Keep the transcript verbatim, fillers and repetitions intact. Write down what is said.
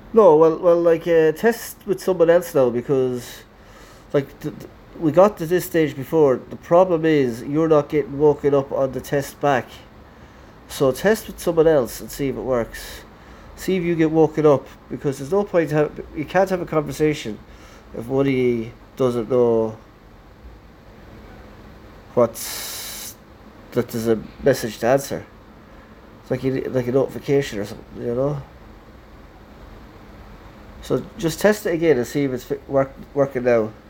No, well, well, like uh, test with someone else now because, like, th- th- we got to this stage before. The problem is you're not getting woken up on the test back. So test with someone else and see if it works. See if you get woken up because there's no point. Have, you can't have a conversation if one of you doesn't know what's that there's a message to answer. It's like you, like a notification or something, you know. So just test it again and see if it's work, working now.